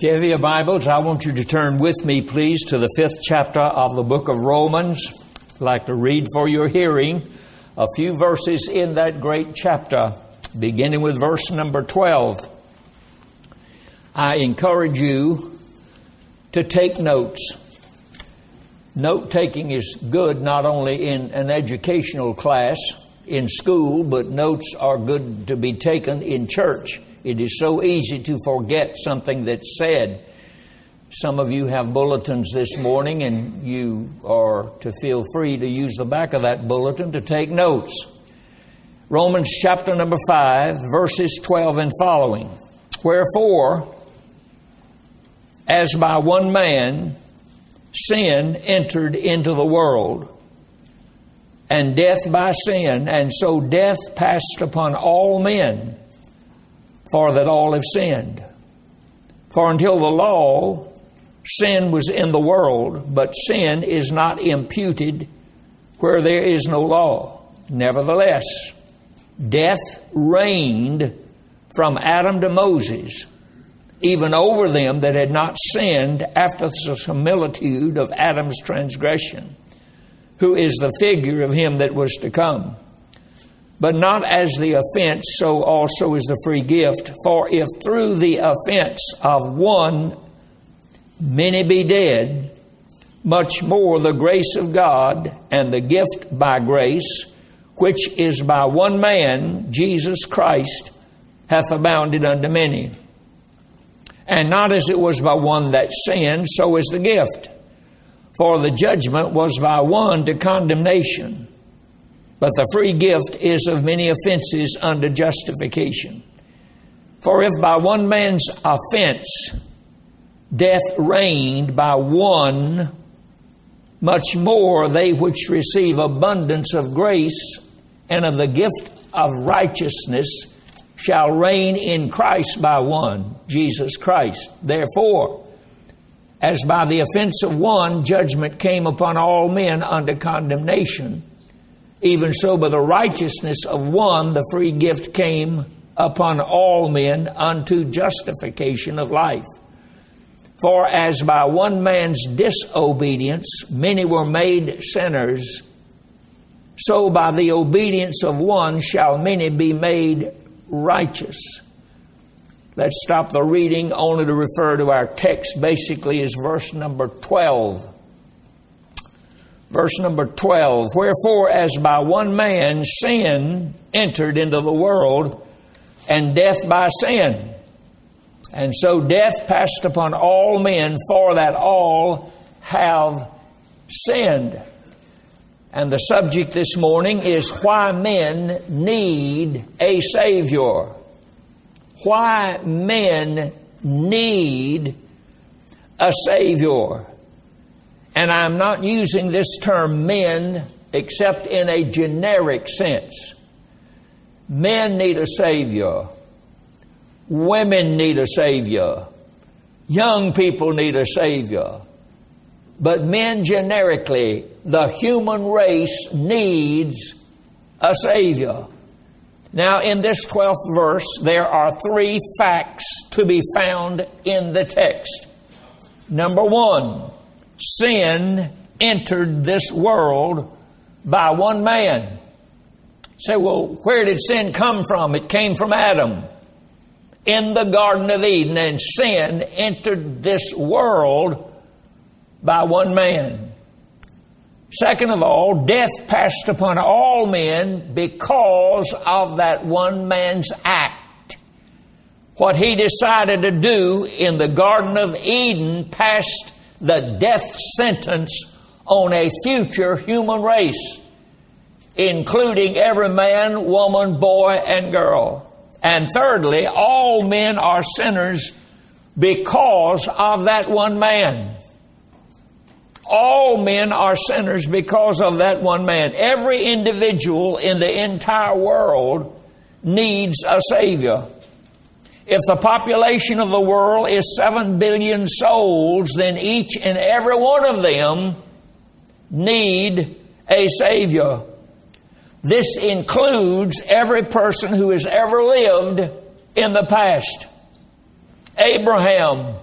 If you have your Bibles, I want you to turn with me, please, to the 5th chapter of the book of Romans. I'd like to read for your hearing a few verses in that great chapter, beginning with verse number 12. I encourage you to take notes. Note-taking is good not only in an educational class in school, but notes are good to be taken in church. It is so easy to forget something that's said. Some of you have bulletins this morning, and you are to feel free to use the back of that bulletin to take notes. Romans chapter number 5, verses 12 and following. Wherefore, as by one man sin entered into the world, and death by sin, and so death passed upon all men, for that all have sinned. For until the law, sin was in the world, but sin is not imputed where there is no law. Nevertheless, death reigned from Adam to Moses, even over them that had not sinned after the similitude of Adam's transgression, who is the figure of him that was to come. But not as the offense, so also is the free gift. For if through the offense of one many be dead, much more the grace of God and the gift by grace, which is by one man, Jesus Christ, hath abounded unto many. And not as it was by one that sinned, so is the gift. For the judgment was by one to condemnation, but the free gift is of many offenses unto justification. For if by one man's offense death reigned by one, much more they which receive abundance of grace and of the gift of righteousness shall reign in Christ by one, Jesus Christ. Therefore, as by the offense of one judgment came upon all men unto condemnation, even so by the righteousness of one the free gift came upon all men unto justification of life. For as by one man's disobedience many were made sinners, so by the obedience of one shall many be made righteous. Let's stop the reading only to refer to our text. Basically is verse number 12. Verse number 12, wherefore as by one man sin entered into the world, and death by sin. And so death passed upon all men, for that all have sinned. And the subject this morning is why men need a Savior. Why men need a Savior. And I'm not using this term men except in a generic sense. Men need a Savior. Women need a Savior. Young people need a Savior. But men generically, the human race needs a Savior. Now in this 12th verse, there are 3 facts to be found in the text. Number 1, sin entered this world by one man. You say, well, where did sin come from? It came from Adam in the Garden of Eden, and sin entered this world by one man. Second of all, death passed upon all men because of that one man's act. What he decided to do in the Garden of Eden passed the death sentence on a future human race, including every man, woman, boy, and girl. And thirdly, all men are sinners because of that one man. All men are sinners because of that one man. Every individual in the entire world needs a Savior. If the population of the world is 7 billion souls, then each and every one of them need a Savior. This includes every person who has ever lived in the past. Abraham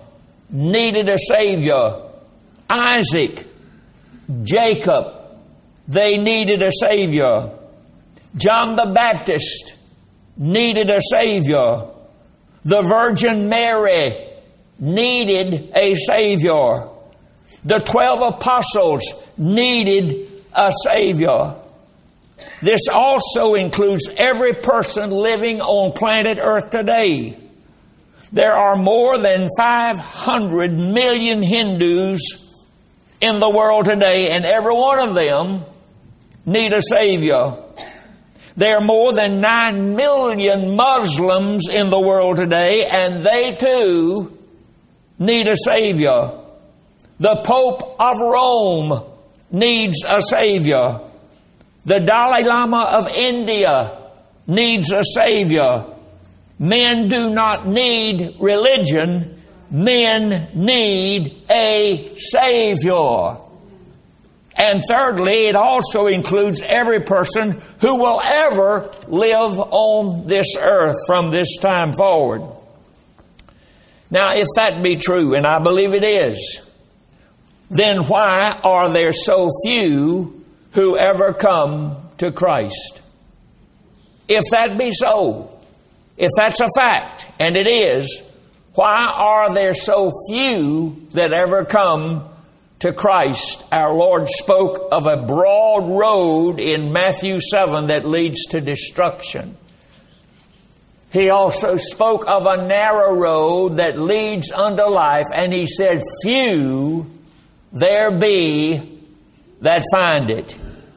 needed a Savior. Isaac, Jacob, they needed a Savior. John the Baptist needed a Savior. The Virgin Mary needed a Savior. The 12 apostles needed a Savior. This also includes every person living on planet Earth today. There are more than 500 million Hindus in the world today, and every one of them need a Savior. There are more than 9 million Muslims in the world today, and they too need a Savior. The Pope of Rome needs a Savior. The Dalai Lama of India needs a Savior. Men do not need religion. Men need a Savior. And thirdly, it also includes every person who will ever live on this earth from this time forward. Now, if that be true, and I believe it is, then why are there so few who ever come to Christ? If that be so, if that's a fact, and it is, why are there so few that ever come to Christ? Our Lord spoke of a broad road in Matthew 7 that leads to destruction. He also spoke of a narrow road that leads unto life, and He said, few there be that find it.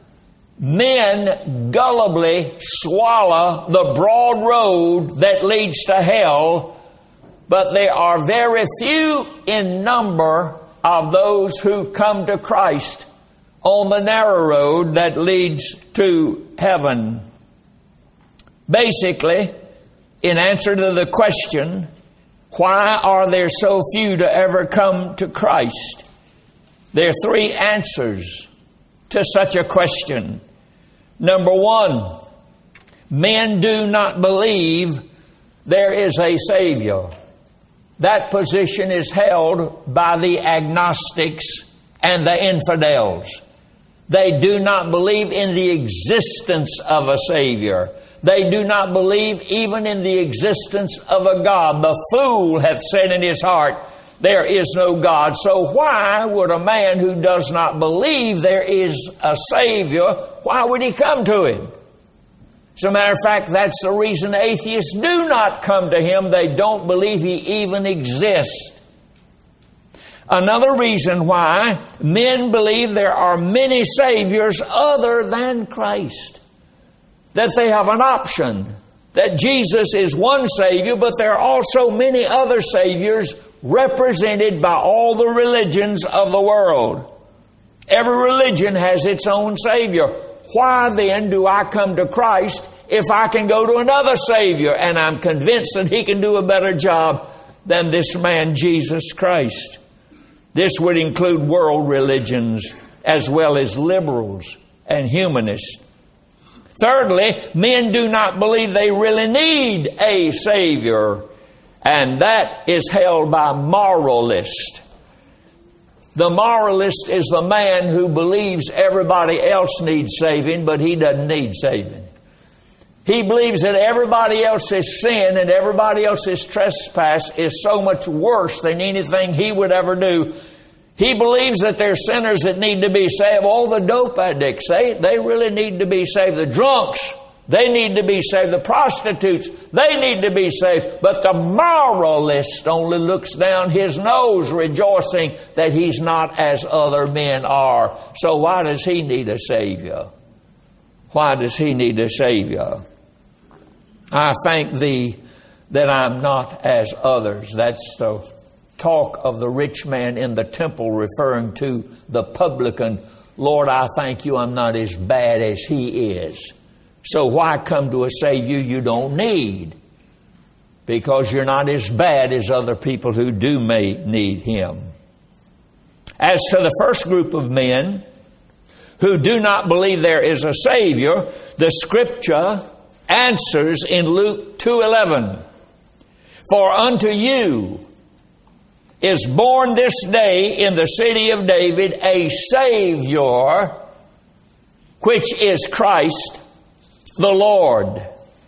Men gullibly swallow the broad road that leads to hell, but there are very few in number of those who come to Christ on the narrow road that leads to heaven. Basically, in answer to the question, why are there so few to ever come to Christ? There are 3 answers to such a question. Number 1, men do not believe there is a Savior. That position is held by the agnostics and the infidels. They do not believe in the existence of a Savior. They do not believe even in the existence of a God. The fool hath said in his heart, there is no God. So why would a man who does not believe there is a Savior, why would he come to Him? As a matter of fact, that's the reason atheists do not come to Him. They don't believe He even exists. Another reason why men believe there are many Saviors other than Christ. That they have an option. That Jesus is one Savior, but there are also many other Saviors represented by all the religions of the world. Every religion has its own Savior. Why then do I come to Christ if I can go to another Savior and I'm convinced that He can do a better job than this man Jesus Christ? This would include world religions as well as liberals and humanists. Thirdly, men do not believe they really need a Savior, and that is held by moralists. The moralist is the man who believes everybody else needs saving, but he doesn't need saving. He believes that everybody else's sin and everybody else's trespass is so much worse than anything he would ever do. He believes that there's sinners that need to be saved. All the dope addicts, they really need to be saved. The drunks, they need to be saved. The prostitutes, they need to be saved. But the moralist only looks down his nose, rejoicing that he's not as other men are. So why does he need a Savior? Why does he need a Savior? I thank Thee that I'm not as others. That's the talk of the rich man in the temple, referring to the publican. Lord, I thank You I'm not as bad as he is. So why come to a Savior you don't need? Because you're not as bad as other people who may need Him. As to the first group of men who do not believe there is a Savior, the Scripture answers in Luke 2:11. For unto you is born this day in the city of David a Savior, which is Christ the Lord.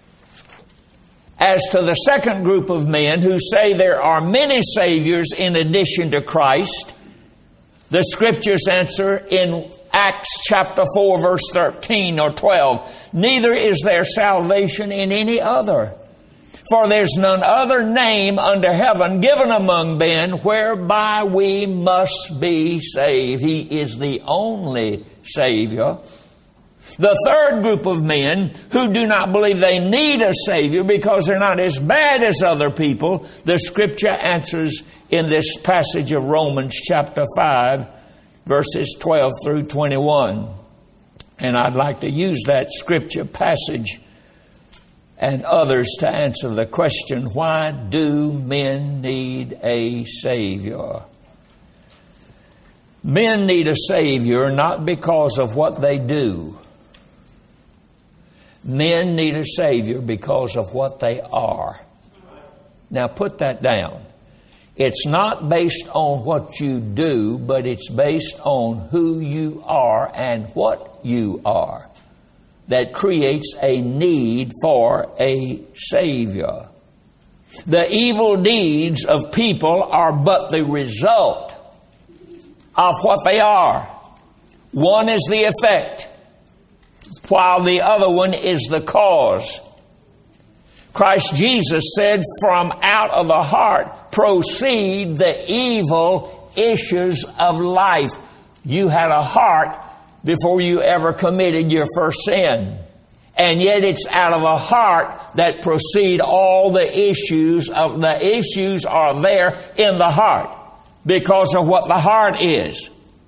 As to the second group of men who say there are many Saviors in addition to Christ, the Scriptures answer in Acts chapter 4, verse 13 or 12, neither is there salvation in any other. For there's none other name under heaven given among men whereby we must be saved. He is the only Savior. The third group of men who do not believe they need a Savior because they're not as bad as other people, the Scripture answers in this passage of Romans chapter 5, verses 12 through 21. And I'd like to use that Scripture passage and others to answer the question, why do men need a Savior? Men need a Savior not because of what they do. Men need a Savior because of what they are. Now put that down. It's not based on what you do, but it's based on who you are and what you are. That creates a need for a Savior. The evil deeds of people are but the result of what they are. One is the effect, while the other one is the cause. Christ Jesus said, from out of the heart proceed the evil issues of life. You had a heart before you ever committed your first sin. And yet it's out of the heart that proceed all the issues. The issues are there in the heart because of what the heart is.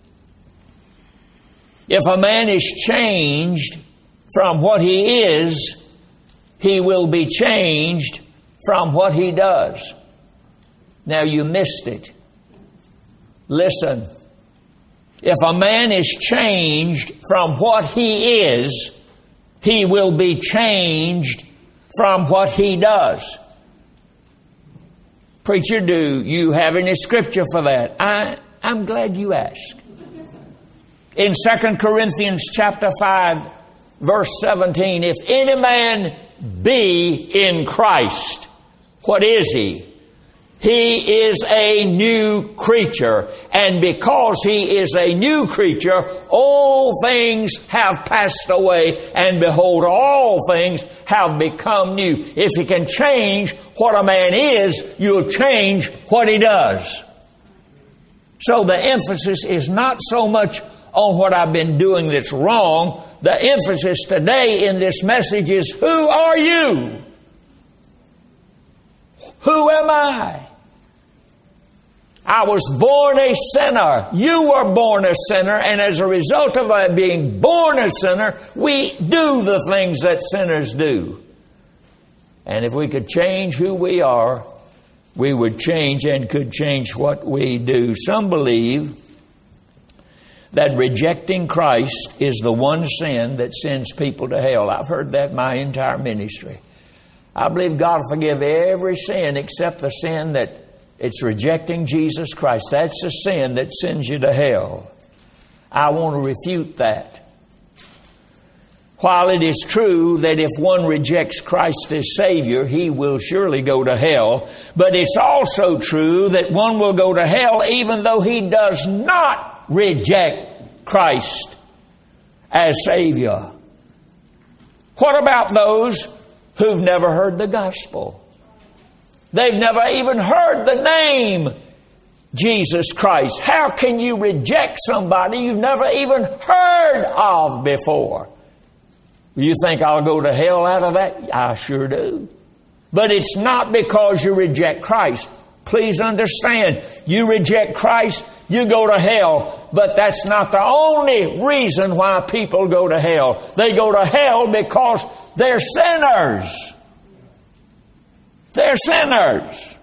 If a man is changed from what he is, he will be changed from what he does. Now you missed it. Listen. If a man is changed from what he is, he will be changed from what he does. Preacher, do you have any scripture for that? I'm glad you asked. In 2 Corinthians chapter 5, verse 17, if any man be in Christ, what is he? He is a new creature. And because he is a new creature, all things have passed away, and behold, all things have become new. If you can change what a man is, you'll change what he does. So the emphasis is not so much on what I've been doing that's wrong. The emphasis today in this message is, who are you? Who am I? I was born a sinner. You were born a sinner. And as a result of being born a sinner, we do the things that sinners do. And if we could change who we are, we would change and could change what we do. Some believe that rejecting Christ is the one sin that sends people to hell. I've heard that my entire ministry. I believe God will forgive every sin except the sin that it's rejecting Jesus Christ. That's the sin that sends you to hell. I want to refute that. While it is true that if one rejects Christ as Savior, he will surely go to hell, but it's also true that one will go to hell even though he does not reject Christ as Savior. What about those who've never heard the gospel? They've never even heard the name Jesus Christ. How can you reject somebody you've never even heard of before? You think I'll go to hell out of that? I sure do. But it's not because you reject Christ. Please understand, you reject Christ, you go to hell. But that's not the only reason why people go to hell. They go to hell because they're sinners. They're sinners.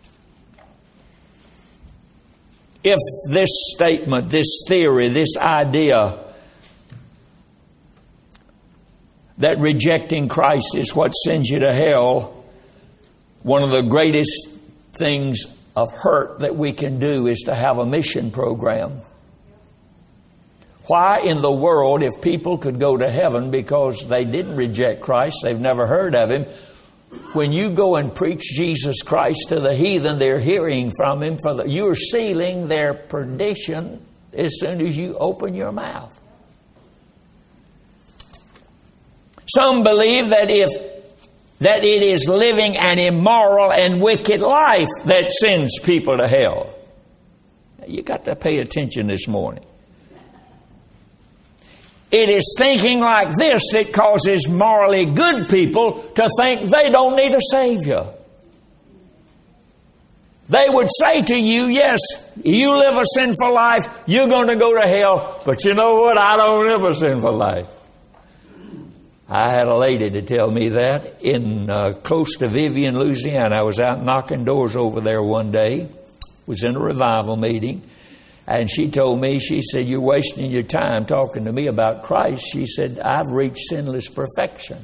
If this statement, this theory, this idea that rejecting Christ is what sends you to hell, one of the greatest things of hurt that we can do is to have a mission program. Why in the world, if people could go to heaven because they didn't reject Christ, they've never heard of Him, when you go and preach Jesus Christ to the heathen, they're hearing from Him. You're sealing their perdition as soon as you open your mouth. Some believe that it is living an immoral and wicked life that sends people to hell. You got to pay attention this morning. It is thinking like this that causes morally good people to think they don't need a Savior. They would say to you, yes, you live a sinful life, you're going to go to hell, but you know what? I don't live a sinful life. I had a lady to tell me that in close to Vivian, Louisiana. I was out knocking doors over there one day. Was in a revival meeting. And she told me, she said, you're wasting your time talking to me about Christ. She said, I've reached sinless perfection.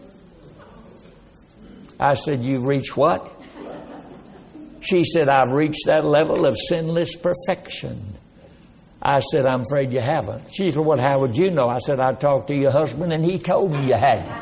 I said, you've reached what? She said, I've reached that level of sinless perfection. I said, I'm afraid you haven't. She said, well, how would you know? I said, I talked to your husband and he told me you hadn't.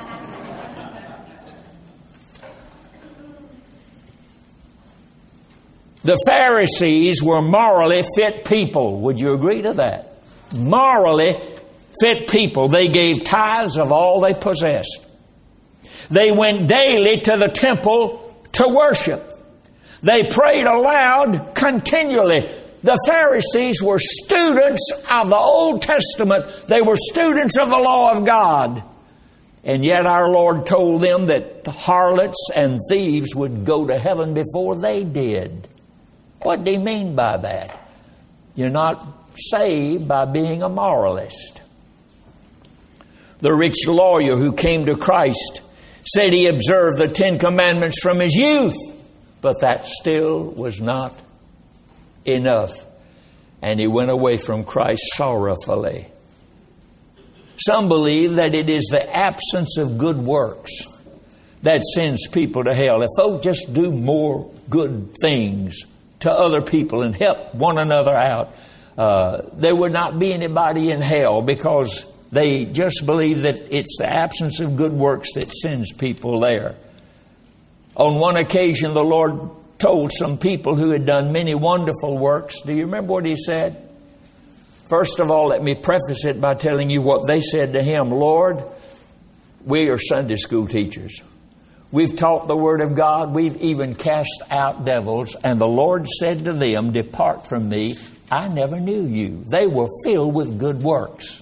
The Pharisees were morally fit people. Would you agree to that? Morally fit people. They gave tithes of all they possessed. They went daily to the temple to worship. They prayed aloud continually. The Pharisees were students of the Old Testament. They were students of the law of God. And yet our Lord told them that the harlots and thieves would go to heaven before they did. What did He mean by that? You're not saved by being a moralist. The rich lawyer who came to Christ said he observed the 10 Commandments from his youth, but that still was not enough. And he went away from Christ sorrowfully. Some believe that it is the absence of good works that sends people to hell. If folks just do more good things to other people and help one another out, there would not be anybody in hell, because they just believe that it's the absence of good works that sends people there. On one occasion, the Lord told some people who had done many wonderful works. Do you remember what He said? First of all, let me preface it by telling you what they said to Him. Lord, we are Sunday school teachers. We've taught the Word of God. We've even cast out devils. And the Lord said to them, depart from me. I never knew you. They were filled with good works.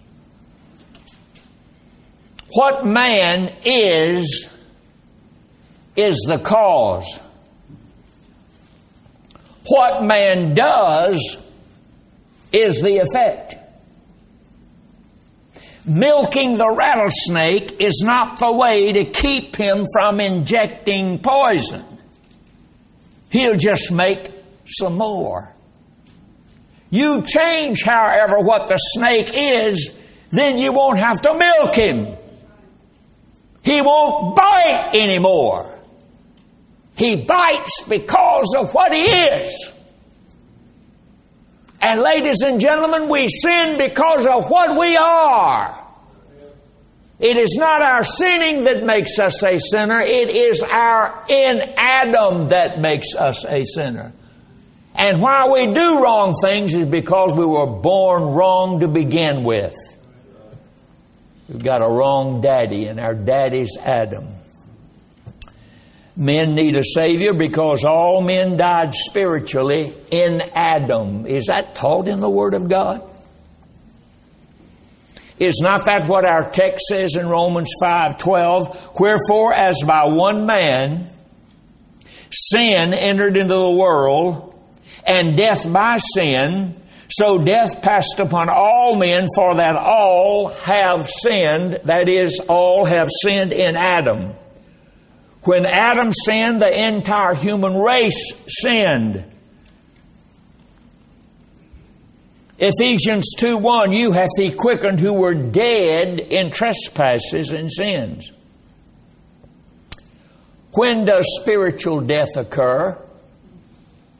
What man is the cause. What man does is the effect. Milking the rattlesnake is not the way to keep him from injecting poison. He'll just make some more. You change, however, what the snake is, then you won't have to milk him. He won't bite anymore. He bites because of what he is. And ladies and gentlemen, we sin because of what we are. It is not our sinning that makes us a sinner. It is our in Adam that makes us a sinner. And why we do wrong things is because we were born wrong to begin with. We've got a wrong daddy, and our daddy's Adam. Men need a Savior because all men died spiritually in Adam. Is that taught in the Word of God? Is not that what our text says in Romans 5:12? Wherefore, as by one man sin entered into the world, and death by sin, so death passed upon all men, for that all have sinned. That is, all have sinned in Adam. When Adam sinned, the entire human race sinned. Ephesians 2:1, you hath He quickened who were dead in trespasses and sins. When does spiritual death occur?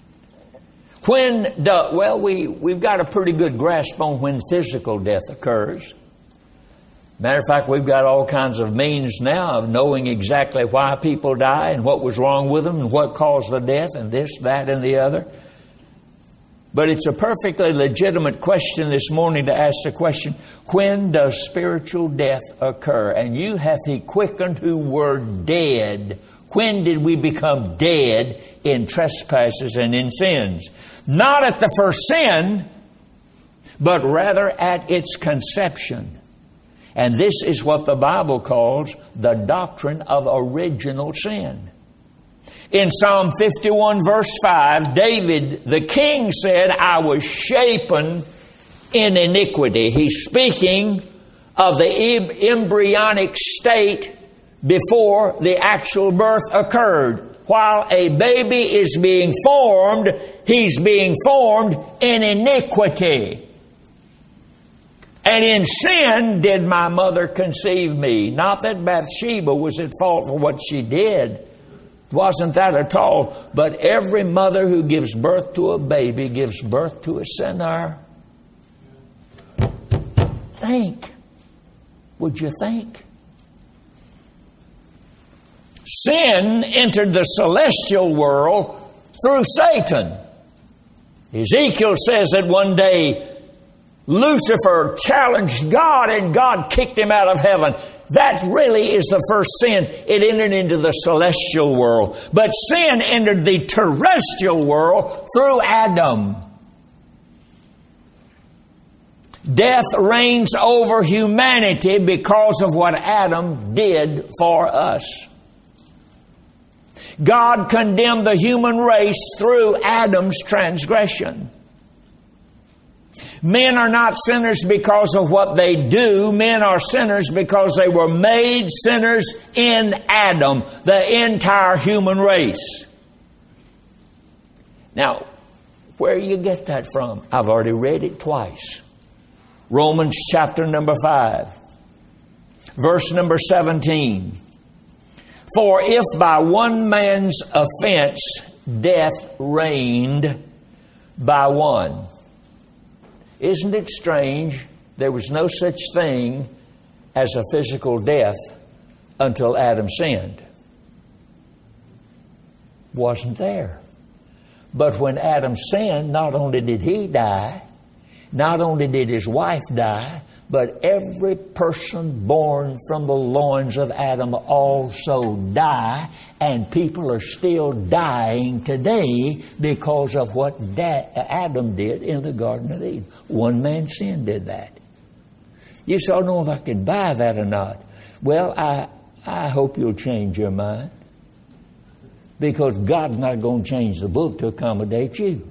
We've got a pretty good grasp on when physical death occurs. Matter of fact, we've got all kinds of means now of knowing exactly why people die and what was wrong with them and what caused the death and this, that, and the other. But it's a perfectly legitimate question this morning to ask the question, when does spiritual death occur? And you hath He quickened who were dead. When did we become dead in trespasses and in sins? Not at the first sin, but rather at its conception. And this is what the Bible calls the doctrine of original sin. In Psalm 51 verse 5, David the king said, I was shapen in iniquity. He's speaking of the embryonic state before the actual birth occurred. While a baby is being formed, he's being formed in iniquity. And in sin did my mother conceive me. Not that Bathsheba was at fault for what she did. It wasn't that at all. But every mother who gives birth to a baby gives birth to a sinner. Think. Would you think? Sin entered the celestial world through Satan. Ezekiel says that one day Lucifer challenged God and God kicked him out of heaven. That really is the first sin. It entered into the celestial world. But sin entered the terrestrial world through Adam. Death reigns over humanity because of what Adam did for us. God condemned the human race through Adam's transgression. Men are not sinners because of what they do. Men are sinners because they were made sinners in Adam, the entire human race. Now, where do you get that from? I've already read it twice. Romans chapter number 5, verse number 17. For if by one man's offense death reigned by one. Isn't it strange? There was no such thing as a physical death until Adam sinned. Wasn't there. But when Adam sinned, not only did he die, not only did his wife die, but every person born from the loins of Adam also die, and people are still dying today because of what Adam did in the Garden of Eden. One man's sin did that. You say, I don't know if I can buy that or not. Well, I hope you'll change your mind, because God's not going to change the book to accommodate you.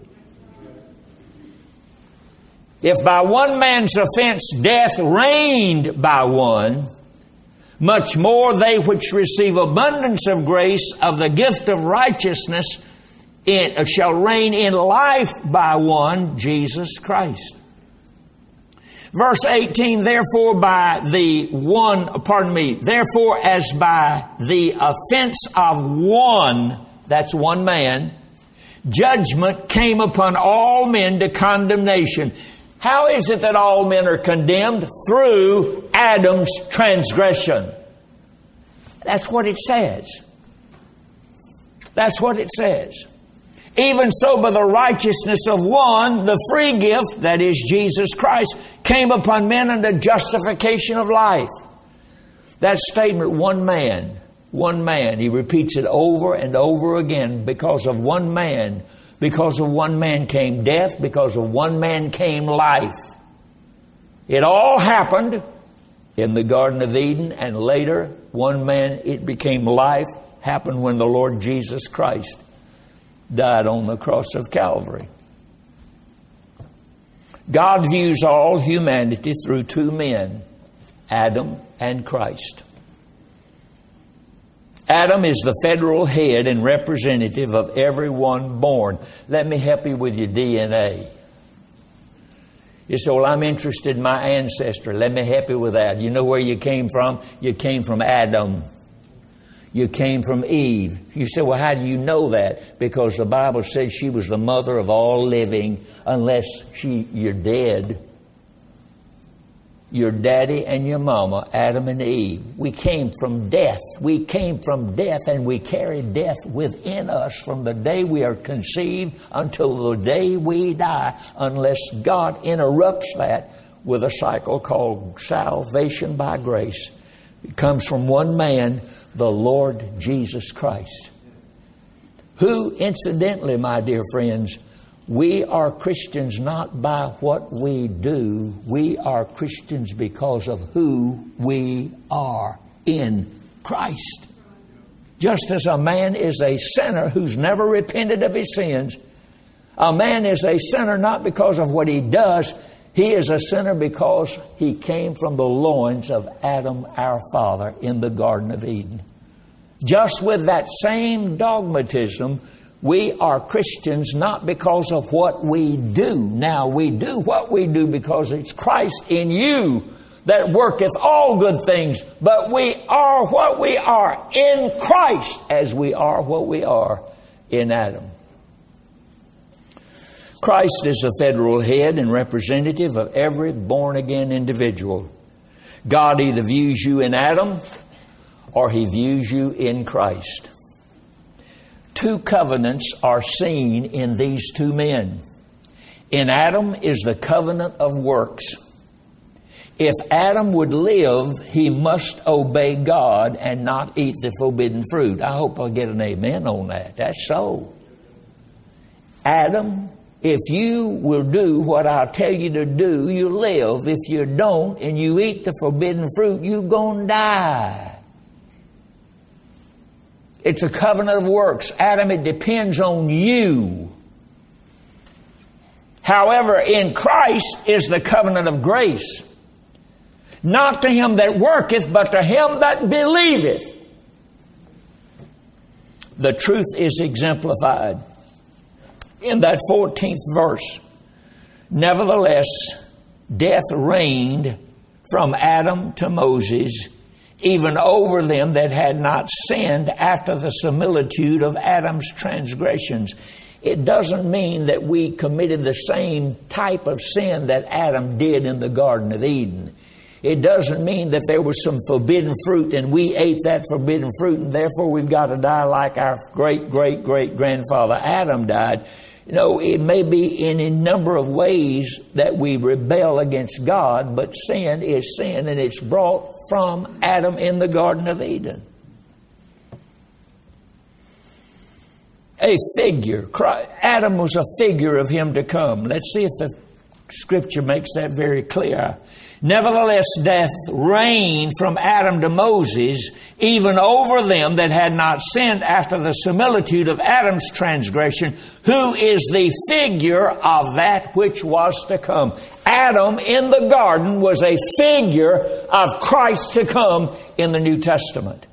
If by one man's offense death reigned by one, much more they which receive abundance of grace of the gift of righteousness shall reign in life by one, Jesus Christ. Verse 18, therefore as by the offense of one, that's one man, judgment came upon all men to condemnation. How is it that all men are condemned? Through Adam's transgression. That's what it says. That's what it says. Even so, by the righteousness of one, the free gift, that is Jesus Christ, came upon men unto justification of life. That statement, one man, he repeats it over and over again. Because of one man came death, because of one man came life. It all happened in the Garden of Eden, and later, one man, it became life, happened when the Lord Jesus Christ died on the cross of Calvary. God views all humanity through two men, Adam and Christ. Adam is the federal head and representative of everyone born. Let me help you with your DNA. You say, well, I'm interested in my ancestry. Let me help you with that. You know where you came from? You came from Adam. You came from Eve. You say, well, how do you know that? Because the Bible says she was the mother of all living, unless you're dead. Your daddy and your mama, Adam and Eve. We came from death. We came from death, and we carry death within us from the day we are conceived until the day we die, unless God interrupts that with a cycle called salvation by grace. It comes from one man, the Lord Jesus Christ. Who, incidentally, my dear friends, we are Christians not by what we do. We are Christians because of who we are in Christ. Just as a man is a sinner who's never repented of his sins, a man is a sinner not because of what he does. He is a sinner because he came from the loins of Adam, our father, in the Garden of Eden. Just with that same dogmatism, we are Christians not because of what we do. Now, we do what we do because it's Christ in you that worketh all good things. But we are what we are in Christ as we are what we are in Adam. Christ is the federal head and representative of every born-again individual. God either views you in Adam or He views you in Christ. Two covenants are seen in these two men. In Adam is the covenant of works. If Adam would live, he must obey God and not eat the forbidden fruit. I hope I'll get an amen on that. That's so. Adam, if you will do what I'll tell you to do, you live. If you don't and you eat the forbidden fruit, you're going to die. It's a covenant of works. Adam, it depends on you. However, in Christ is the covenant of grace. Not to him that worketh, but to him that believeth. The truth is exemplified in that 14th verse. Nevertheless, death reigned from Adam to Moses, even over them that had not sinned after the similitude of Adam's transgressions. It doesn't mean that we committed the same type of sin that Adam did in the Garden of Eden. It doesn't mean that there was some forbidden fruit and we ate that forbidden fruit and therefore we've got to die like our great-great-great-grandfather Adam died. No, it may be in a number of ways that we rebel against God, but sin is sin, and it's brought from Adam in the Garden of Eden. A figure. Adam was a figure of him to come. Let's see if the Scripture makes that very clear. Nevertheless, death reigned from Adam to Moses, even over them that had not sinned after the similitude of Adam's transgression, who is the figure of that which was to come. Adam in the garden was a figure of Christ to come in the New Testament.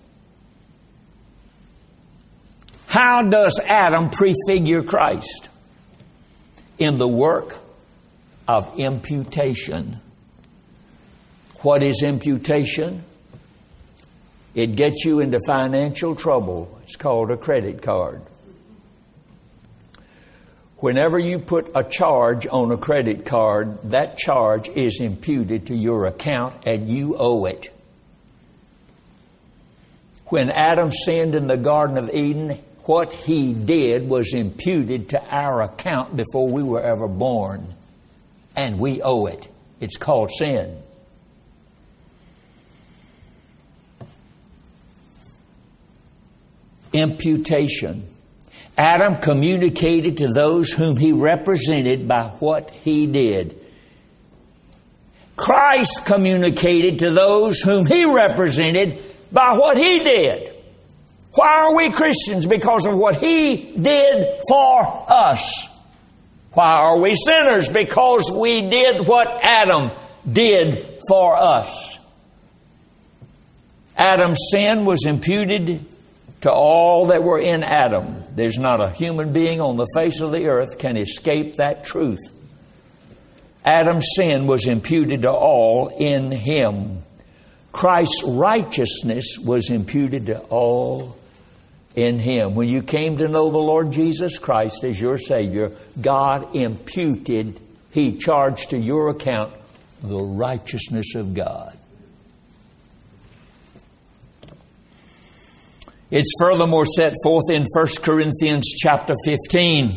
How does Adam prefigure Christ? In the work of imputation. What is imputation? It gets you into financial trouble. It's called a credit card. Whenever you put a charge on a credit card, that charge is imputed to your account and you owe it. When Adam sinned in the Garden of Eden, what he did was imputed to our account before we were ever born. And we owe it. It's called sin. Imputation. Adam communicated to those whom he represented by what he did. Christ communicated to those whom he represented by what he did. Why are we Christians? Because of what he did for us. Why are we sinners? Because we did what Adam did for us. Adam's sin was imputed to all that were in Adam. There's not a human being on the face of the earth can escape that truth. Adam's sin was imputed to all in him. Christ's righteousness was imputed to all in Him. When you came to know the Lord Jesus Christ as your Savior, God imputed, He charged to your account the righteousness of God. It's furthermore set forth in 1 Corinthians chapter 15.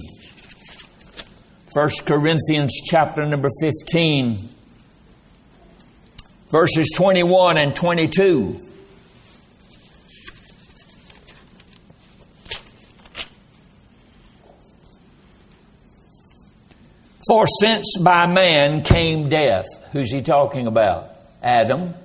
1 Corinthians chapter number 15, verses 21 and 22. For since by man came death. Who's he talking about? Adam.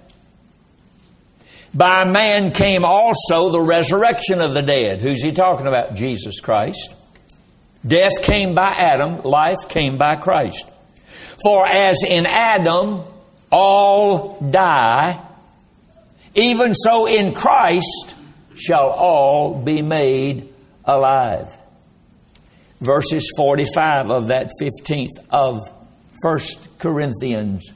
By man came also the resurrection of the dead. Who's he talking about? Jesus Christ. Death came by Adam, life came by Christ. For as in Adam all die, even so in Christ shall all be made alive. Verses 45 of that 15th of 1 Corinthians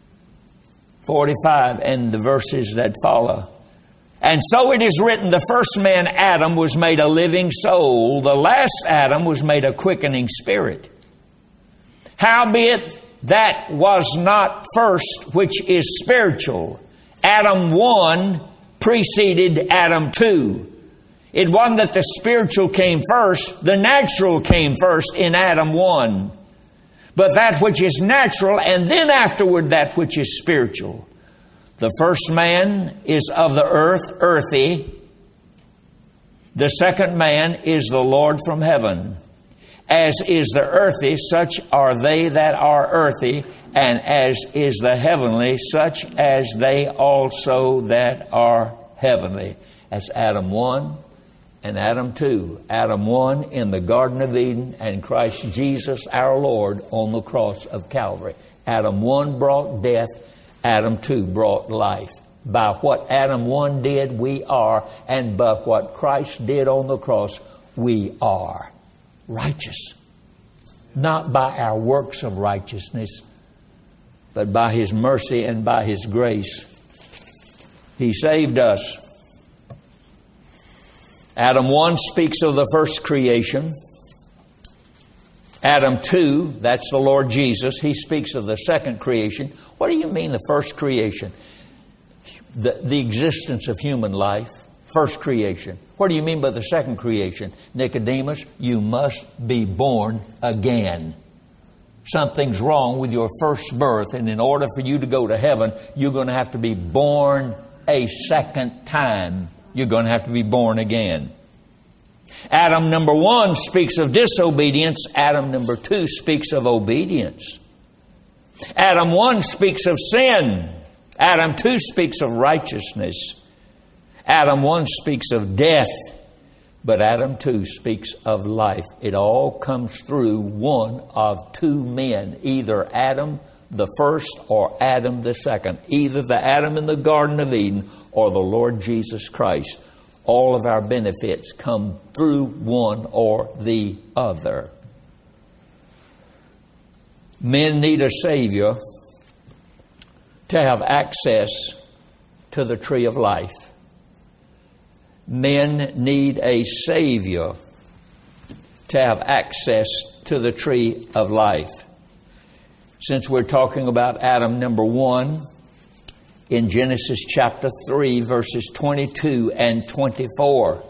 45 and the verses that follow. And so it is written, the first man, Adam, was made a living soul. The last Adam was made a quickening spirit. Howbeit that was not first which is spiritual. Adam 1 preceded Adam 2. It wasn't that the spiritual came first. The natural came first in Adam 1. But that which is natural, and then afterward that which is spiritual. The first man is of the earth, earthy. The second man is the Lord from heaven. As is the earthy, such are they that are earthy, and as is the heavenly, such as they also that are heavenly. That's Adam 1 and Adam 2. Adam 1 in the Garden of Eden, and Christ Jesus our Lord on the cross of Calvary. Adam 1 brought death, Adam 2 brought life. By what Adam 1 did, we are, and by what Christ did on the cross, we are righteous. Not by our works of righteousness, but by His mercy and by His grace. He saved us. Adam 1 speaks of the first creation. Adam 2, that's the Lord Jesus, He speaks of the second creation. What do you mean the first creation? The existence of human life. First creation. What do you mean by the second creation? Nicodemus, you must be born again. Something's wrong with your first birth, and in order for you to go to heaven, you're going to have to be born a second time. You're going to have to be born again. Adam number 1 speaks of disobedience. Adam number 2 speaks of obedience. Adam 1 speaks of sin. Adam 2 speaks of righteousness. Adam 1 speaks of death. But Adam 2 speaks of life. It all comes through one of two men. Either Adam the first or Adam the second. Either the Adam in the Garden of Eden or the Lord Jesus Christ. All of our benefits come through one or the other. Men need a Savior to have access to the tree of life. Men need a Savior to have access to the tree of life. Since we're talking about Adam number 1, in Genesis chapter 3, verses 22 and 24.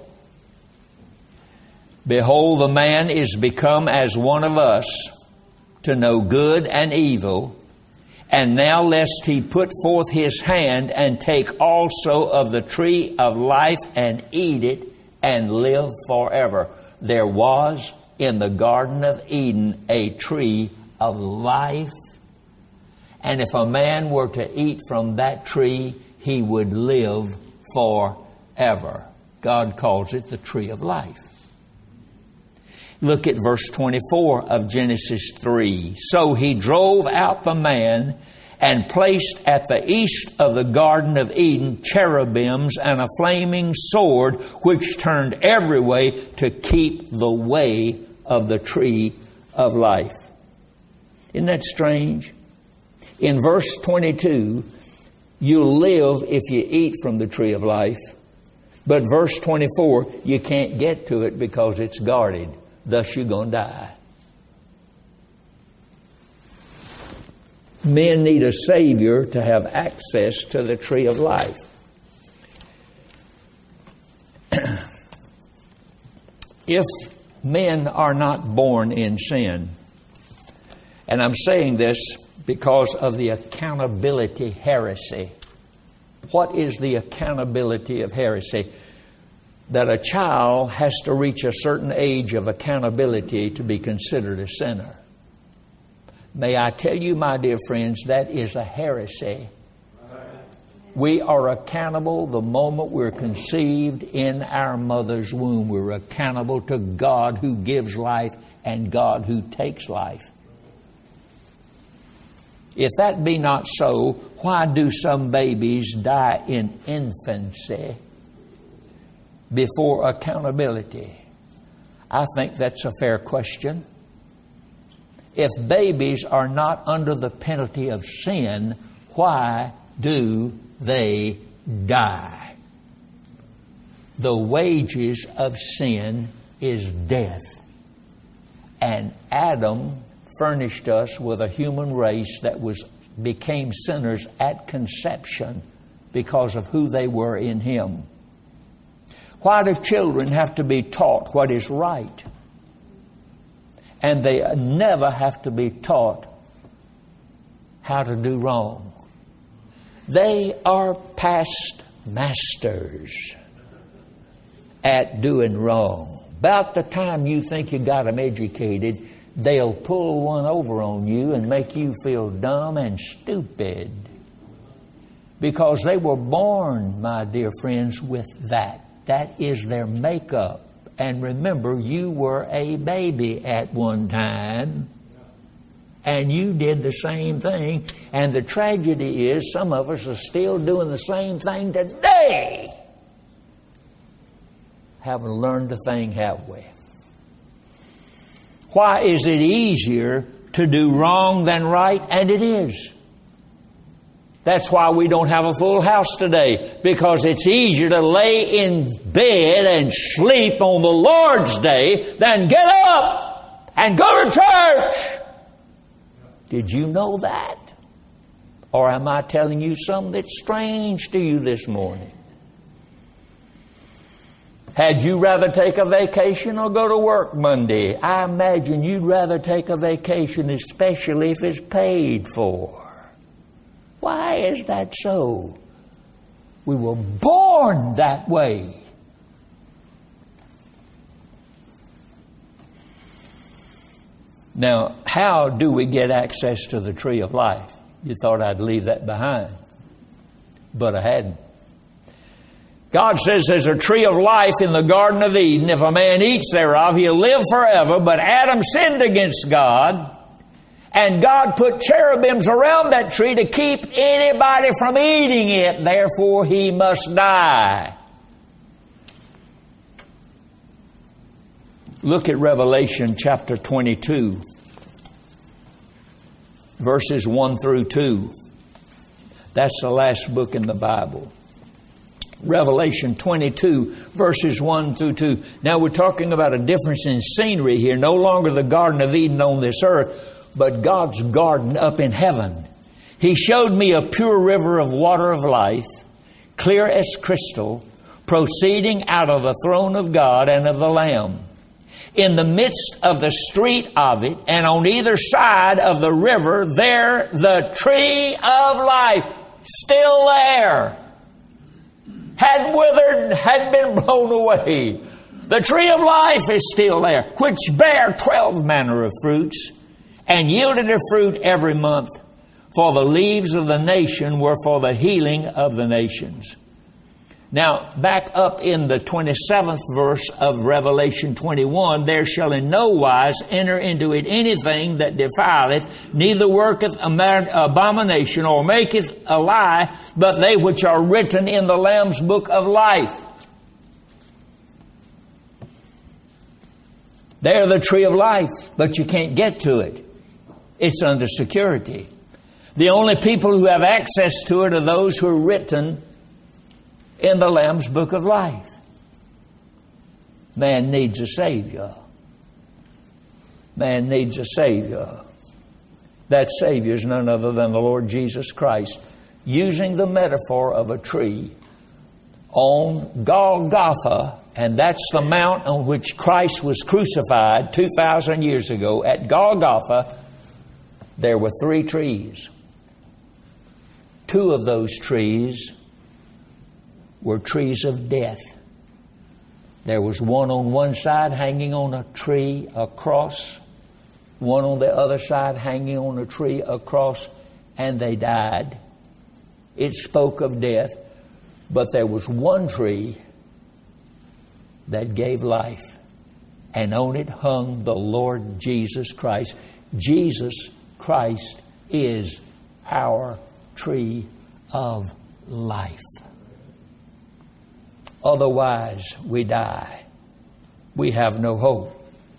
Behold, the man is become as one of us, to know good and evil. And now lest he put forth his hand and take also of the tree of life and eat it and live forever. There was in the Garden of Eden a tree of life. And if a man were to eat from that tree, he would live forever. God calls it the tree of life. Look at verse 24 of Genesis 3. So he drove out the man and placed at the east of the Garden of Eden cherubims and a flaming sword which turned every way to keep the way of the tree of life. Isn't that strange? In verse 22, You'll live if you eat from the tree of life. But verse 24, you can't get to it because it's guarded. Thus you're going to die. Men need a Savior to have access to the tree of life. If men are not born in sin, and I'm saying this because of the accountability heresy. What is the accountability of heresy? That a child has to reach a certain age of accountability to be considered a sinner. May I tell you, my dear friends, that is a heresy. We are accountable the moment we're conceived in our mother's womb. We're accountable to God who gives life and God who takes life. If that be not so, why do some babies die in infancy before accountability? I think that's a fair question. If babies are not under the penalty of sin, why do they die? The wages of sin is death. And Adam furnished us with a human race that became sinners at conception because of who they were in Him. Why do children have to be taught what is right? And they never have to be taught how to do wrong. They are past masters at doing wrong. About the time you think you got them educated, they'll pull one over on you and make you feel dumb and stupid. Because they were born, my dear friends, with that. That is their makeup. And remember, you were a baby at one time. And you did the same thing. And the tragedy is some of us are still doing the same thing today. Haven't learned a thing, have we? Why is it easier to do wrong than right? And it is. That's why we don't have a full house today. Because it's easier to lay in bed and sleep on the Lord's day than get up and go to church. Did you know that? Or am I telling you something that's strange to you this morning? Had you rather take a vacation or go to work Monday? I imagine you'd rather take a vacation, especially if it's paid for. Why is that so? We were born that way. Now, how do we get access to the tree of life? You thought I'd leave that behind, but I hadn't. God says there's a tree of life in the Garden of Eden. If a man eats thereof, he'll live forever. But Adam sinned against God, and God put cherubims around that tree to keep anybody from eating it. Therefore, he must die. Look at Revelation chapter 22, verses 1 through 2. That's the last book in the Bible. Revelation 22, verses 1 through 2. Now we're talking about a difference in scenery here. No longer the Garden of Eden on this earth, but God's garden up in heaven. He showed me a pure river of water of life, clear as crystal, proceeding out of the throne of God and of the Lamb. In the midst of the street of it, and on either side of the river, there the tree of life, still there. Hadn't withered, hadn't been blown away. The tree of life is still there, which bare 12 manner of fruits, and yielded a fruit every month. For the leaves of the nation were for the healing of the nations. Now, back up in the 27th verse of Revelation 21, there shall in no wise enter into it anything that defileth, neither worketh abomination, or maketh a lie, but they which are written in the Lamb's book of life. They're the tree of life, but you can't get to it. It's under security. The only people who have access to it are those who are written in the Lamb's Book of Life. Man needs a Savior. Man needs a Savior. That Savior is none other than the Lord Jesus Christ. Using the metaphor of a tree on Golgotha, and that's the mount on which Christ was crucified 2,000 years ago. At Golgotha, there were 3 trees. 2 of those trees were trees of death. There was one on one side hanging on a tree, a cross. One on the other side hanging on a tree, a cross, and they died. It spoke of death. But there was one tree that gave life, and on it hung the Lord Jesus Christ. Jesus Christ is our tree of life. Otherwise, we die. We have no hope.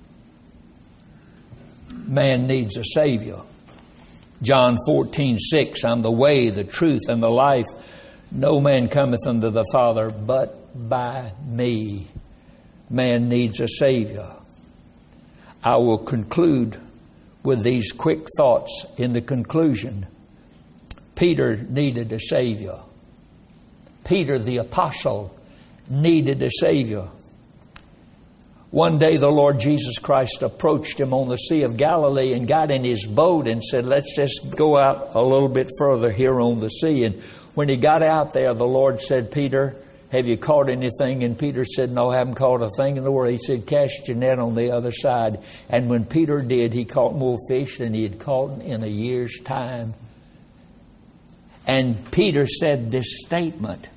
Man needs a Savior. John 14:6, I'm the way, the truth, and the life. No man cometh unto the Father but by me. Man needs a Savior. I will conclude with these quick thoughts in the conclusion. Peter needed a Savior. Peter the apostle needed a Savior. One day the Lord Jesus Christ approached him on the Sea of Galilee and got in his boat and said, let's just go out a little bit further here on the sea. And when he got out there, the Lord said, Peter, have you caught anything? And Peter said, no, I haven't caught a thing in the world. He said, cast your net on the other side. And when Peter did, he caught more fish than he had caught in a year's time. And Peter said this statement,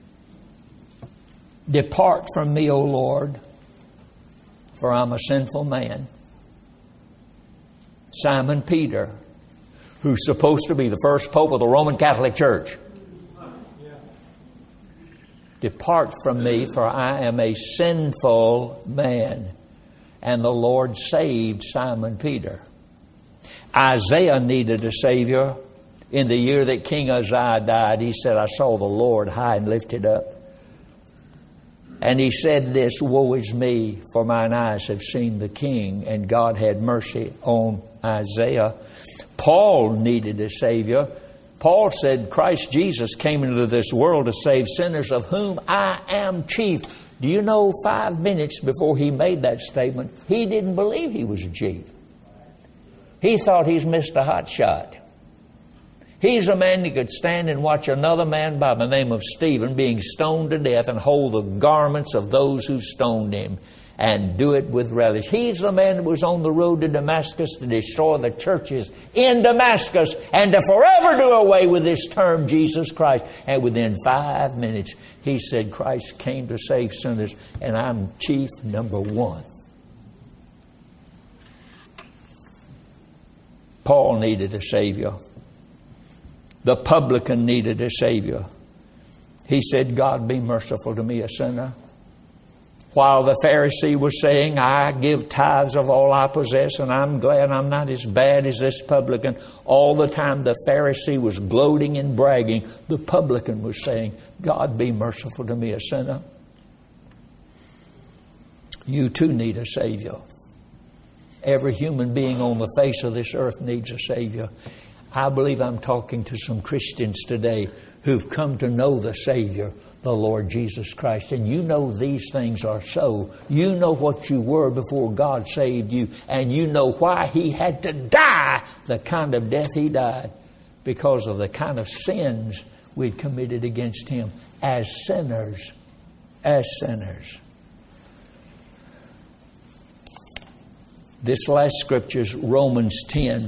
depart from me, O Lord, for I'm a sinful man. Simon Peter, who's supposed to be the first pope of the Roman Catholic Church. Depart from me, for I am a sinful man. And the Lord saved Simon Peter. Isaiah needed a Savior. In the year that King Uzziah died, he said, I saw the Lord high and lifted up. And he said this, woe is me, for mine eyes have seen the King. And God had mercy on Isaiah. Paul needed a Savior. Paul said, Christ Jesus came into this world to save sinners, of whom I am chief. Do you know 5 minutes before he made that statement, he didn't believe he was a chief. He thought he's Mr. Hot Shot. He's a man that could stand and watch another man by the name of Stephen being stoned to death and hold the garments of those who stoned him and do it with relish. He's the man that was on the road to Damascus to destroy the churches in Damascus and to forever do away with this term, Jesus Christ. And within 5 minutes, he said, Christ came to save sinners, and I'm chief number 1. Paul needed a Savior. The publican needed a Savior. He said, God, be merciful to me, a sinner. While the Pharisee was saying, I give tithes of all I possess, and I'm glad I'm not as bad as this publican. All the time the Pharisee was gloating and bragging, the publican was saying, God, be merciful to me, a sinner. You too need a Savior. Every human being on the face of this earth needs a Savior. I believe I'm talking to some Christians today who've come to know the Savior, the Lord Jesus Christ. And you know these things are so. You know what you were before God saved you. And you know why He had to die the kind of death He died. Because of the kind of sins we'd committed against Him as sinners. As sinners. This last scripture is Romans 10.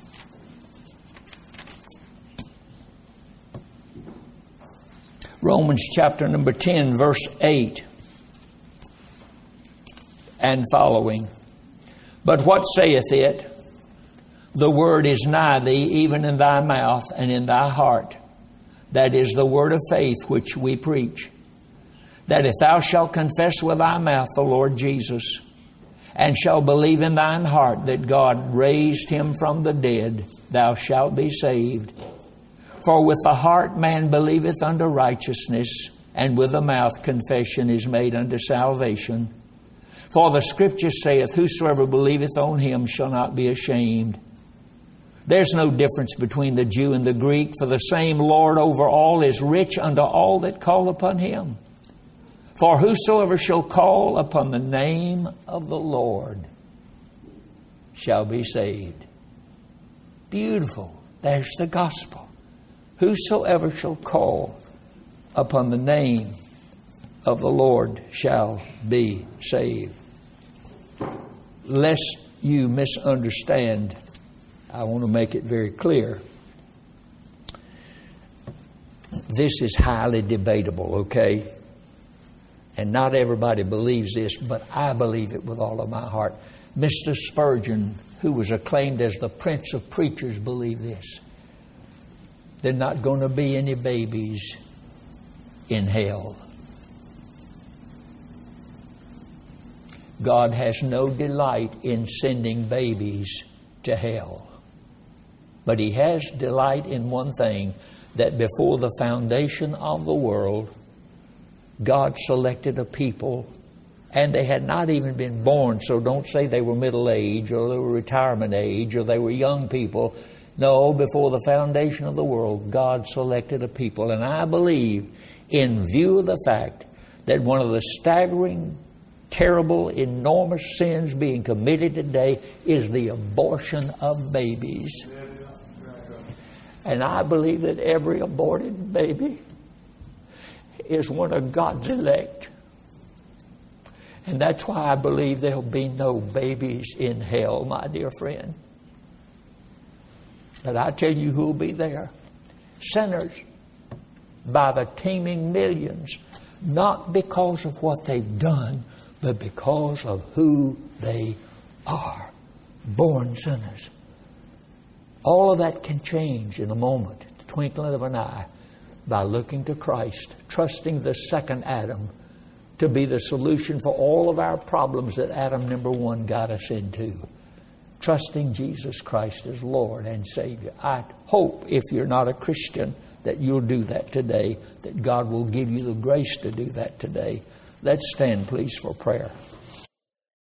Romans chapter number 10, verse 8 and following. But what saith it? The word is nigh thee, even in thy mouth and in thy heart. That is the word of faith which we preach. That if thou shalt confess with thy mouth the Lord Jesus, and shalt believe in thine heart that God raised Him from the dead, thou shalt be saved. For with the heart man believeth unto righteousness, and with the mouth confession is made unto salvation. For the Scripture saith, Whosoever believeth on him shall not be ashamed. There's no difference between the Jew and the Greek, for the same Lord over all is rich unto all that call upon him. For whosoever shall call upon the name of the Lord shall be saved. Beautiful. There's the gospel. Whosoever shall call upon the name of the Lord shall be saved. Lest you misunderstand, I want to make it very clear. This is highly debatable, okay? And not everybody believes this, but I believe it with all of my heart. Mr. Spurgeon, who was acclaimed as the Prince of Preachers, believed this. There's not going to be any babies in hell. God has no delight in sending babies to hell. But He has delight in one thing, that before the foundation of the world, God selected a people, and they had not even been born, so don't say they were middle age or they were retirement age or they were young people. No, before the foundation of the world, God selected a people. And I believe, in view of the fact that one of the staggering, terrible, enormous sins being committed today is the abortion of babies. And I believe that every aborted baby is one of God's elect. And that's why I believe there'll be no babies in hell, my dear friend. But I tell you who'll be there. Sinners by the teeming millions. Not because of what they've done, but because of who they are. Born sinners. All of that can change in a moment, the twinkling of an eye, by looking to Christ, trusting the second Adam to be the solution for all of our problems that Adam number 1 got us into. Trusting Jesus Christ as Lord and Savior. I hope, if you're not a Christian, that you'll do that today, that God will give you the grace to do that today. Let's stand, please, for prayer.